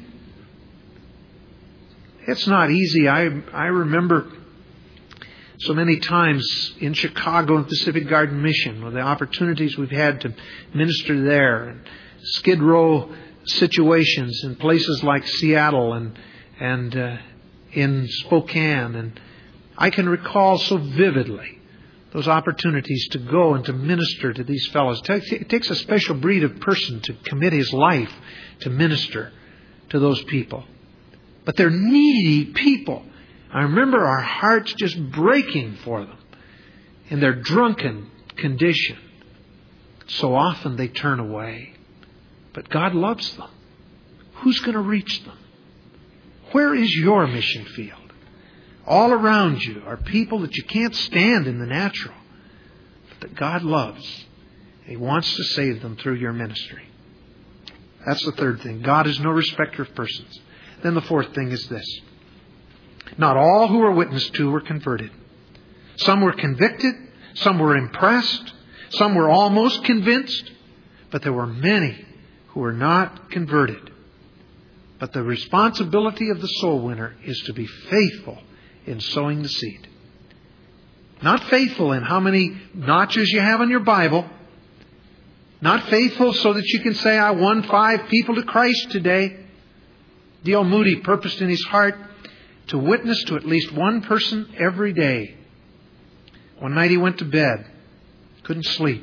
It's not easy. I remember so many times in Chicago and Pacific Garden Mission, with the opportunities we've had to minister there, and Skid Row situations in places like Seattle and in Spokane, and I can recall so vividly those opportunities to go and to minister to these fellows. It takes a special breed of person to commit his life to minister to those people. But they're needy people. I remember our hearts just breaking for them in their drunken condition. So often they turn away. But God loves them. Who's going to reach them? Where is your mission field? All around you are people that you can't stand in the natural, but that God loves. He wants to save them through your ministry. That's the third thing. God is no respecter of persons. Then the fourth thing is this. Not all who were witnessed to were converted. Some were convicted. Some were impressed. Some were almost convinced. But there were many who were not converted. But the responsibility of the soul winner is to be faithful in sowing the seed. Not faithful in how many notches you have on your Bible. Not faithful so that you can say, "I won 5 people to Christ today." D.L. Moody purposed in his heart to witness to at least one person every day. One night he went to bed. Couldn't sleep.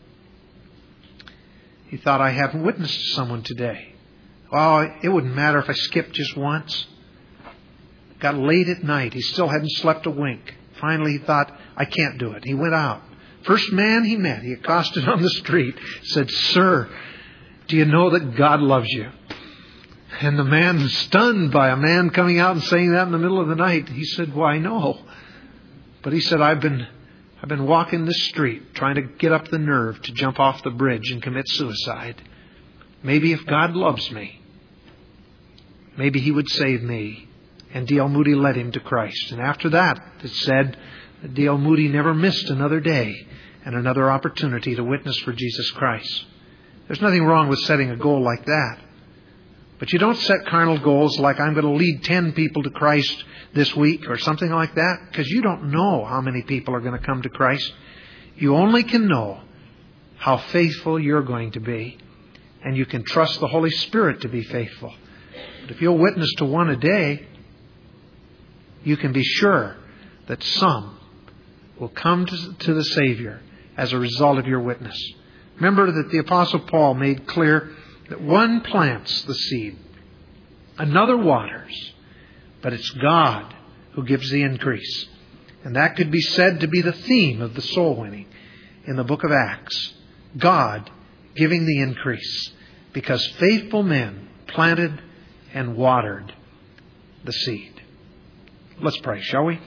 He thought, "I haven't witnessed to someone today. Oh, it wouldn't matter if I skipped just once." Got late at night. He still hadn't slept a wink. Finally he thought, "I can't do it." He went out. First man he met, he accosted on the street, said, "Sir, do you know that God loves you?" And the man was stunned by a man coming out and saying that in the middle of the night. He said, "Why, no." But he said, I've been walking this street trying to get up the nerve to jump off the bridge and commit suicide. Maybe if God loves me, maybe He would save me." And D.L. Moody led him to Christ. And after that, it said that D.L. Moody never missed another day and another opportunity to witness for Jesus Christ. There's nothing wrong with setting a goal like that. But you don't set carnal goals like, "I'm going to lead 10 people to Christ this week," or something like that, because you don't know how many people are going to come to Christ. You only can know how faithful you're going to be. And you can trust the Holy Spirit to be faithful. But if you'll witness to one a day, you can be sure that some will come to the Savior as a result of your witness. Remember that the Apostle Paul made clear that one plants the seed, another waters, but it's God who gives the increase. And that could be said to be the theme of the soul winning in the book of Acts. God giving the increase, because faithful men planted and watered the seed. Let's pray, shall we?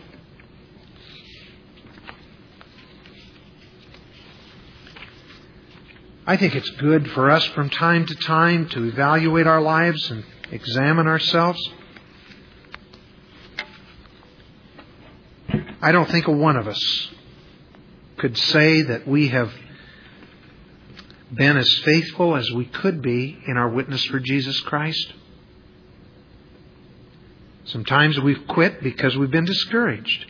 I think it's good for us from time to time to evaluate our lives and examine ourselves. I don't think a one of us could say that we have been as faithful as we could be in our witness for Jesus Christ. Sometimes we've quit because we've been discouraged.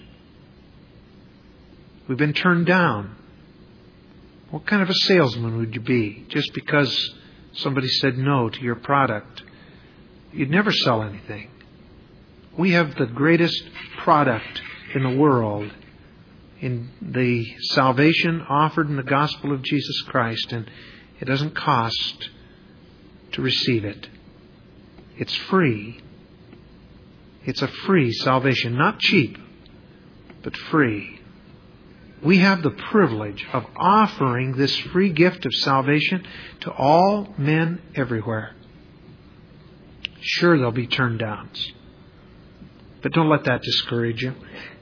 We've been turned down. What kind of a salesman would you be just because somebody said no to your product? You'd never sell anything. We have the greatest product in the world in the salvation offered in the gospel of Jesus Christ, and it doesn't cost to receive it. It's free. It's a free salvation, not cheap, but free. We have the privilege of offering this free gift of salvation to all men everywhere. Sure, there'll be turn downs, but don't let that discourage you.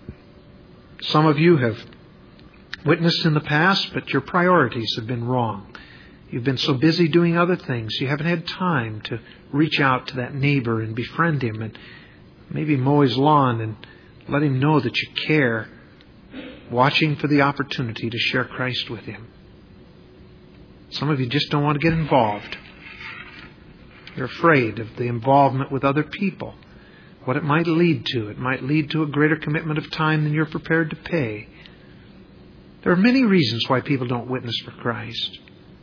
Some of you have witnessed in the past, but your priorities have been wrong. You've been so busy doing other things, you haven't had time to reach out to that neighbor and befriend him and maybe mow his lawn and let him know that you care, watching for the opportunity to share Christ with him. Some of you just don't want to get involved. You're afraid of the involvement with other people, what it might lead to. It might lead to a greater commitment of time than you're prepared to pay. There are many reasons why people don't witness for Christ,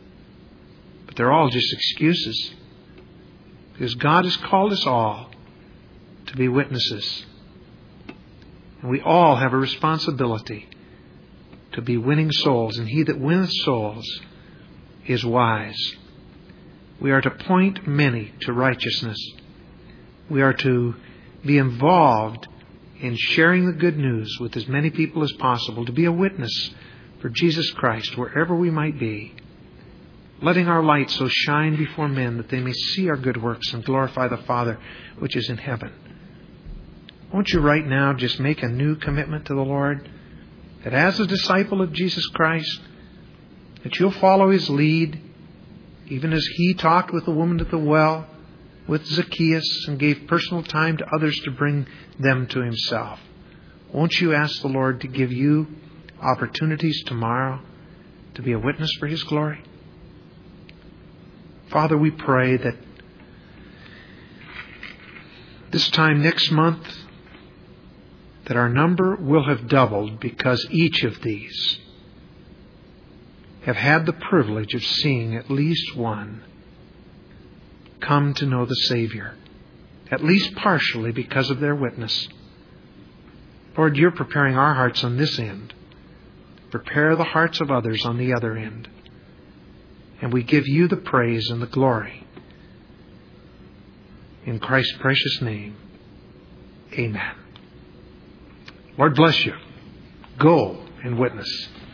but they're all just excuses, because God has called us all to be witnesses. And we all have a responsibility to be winning souls. And he that winneth souls is wise. We are to point many to righteousness. We are to be involved in sharing the good news with as many people as possible, to be a witness for Jesus Christ wherever we might be, letting our light so shine before men that they may see our good works and glorify the Father which is in heaven. Won't you right now just make a new commitment to the Lord, that as a disciple of Jesus Christ, that you'll follow His lead, even as He talked with the woman at the well, with Zacchaeus, and gave personal time to others to bring them to Himself. Won't you ask the Lord to give you opportunities tomorrow to be a witness for His glory? Father, we pray that this time next month, that our number will have doubled, because each of these have had the privilege of seeing at least one come to know the Savior, at least partially because of their witness. Lord, You're preparing our hearts on this end. Prepare the hearts of others on the other end. And we give You the praise and the glory. In Christ's precious name, amen. Lord bless you. Go and witness.